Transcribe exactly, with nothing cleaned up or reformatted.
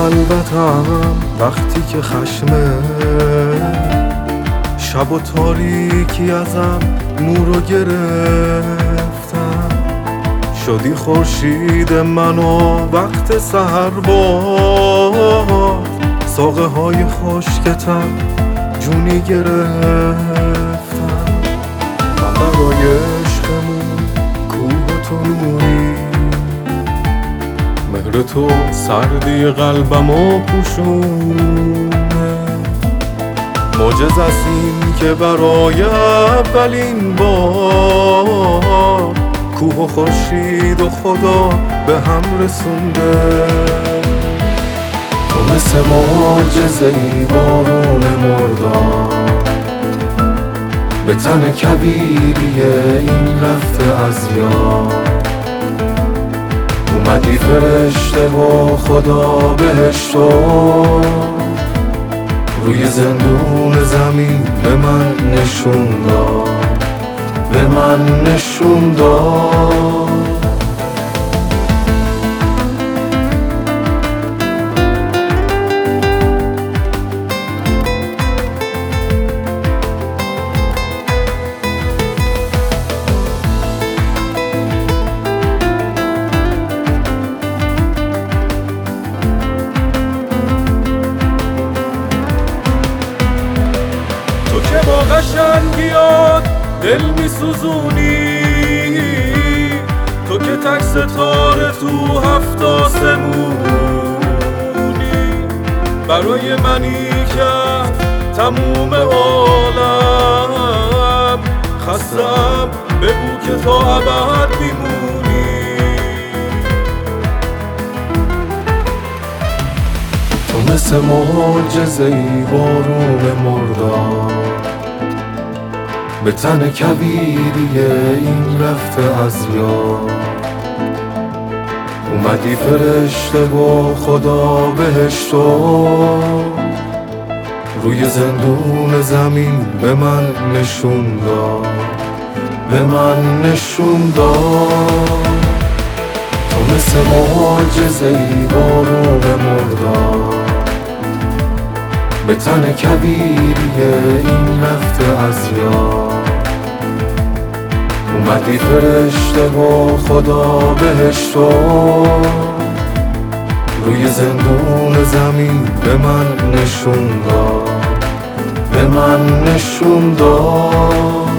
خلوتم وقتی که خشمه، شب و تاریکی ازم نورو گرفتم. شدی خورشید منو وقت سحر باد، ساقه های خشکتم جونی گرفتم. من برای عشقمون کوه تو نوری، مهر تو سردی قلبمو پوشونه. معجز از این که برای اولین بار کوه و خورشید و خدا به هم رسونده. تو مثل معجزه‌ای بارون مرداد، به تن کبیریه این رفته از یاد. اومدی فرشته و خدا بهشتو، روی زندون زمین به من نشون داد، به من نشون داد. تو که با قشنگیات دل می سوزونی، تو که تک ستاره تو هفت آسمونی. برای منی که تموم عالم خستم، بگو که تا ابد میمونی. تو مثل معجزه‌ای بارون مرداد، به تن کبیریه این رفته از یاد. اومدی فرشته و خدا بهشتو، روی زندون زمین به من نشون داد، به من نشون داد. تو مثل معجزه‌ای بارون مرداد، به تن کبیریه این رفته از یاد. اومدی فرشته و خدا بهشتو، روی زندون زمین به من نشون داد، به من نشون داد.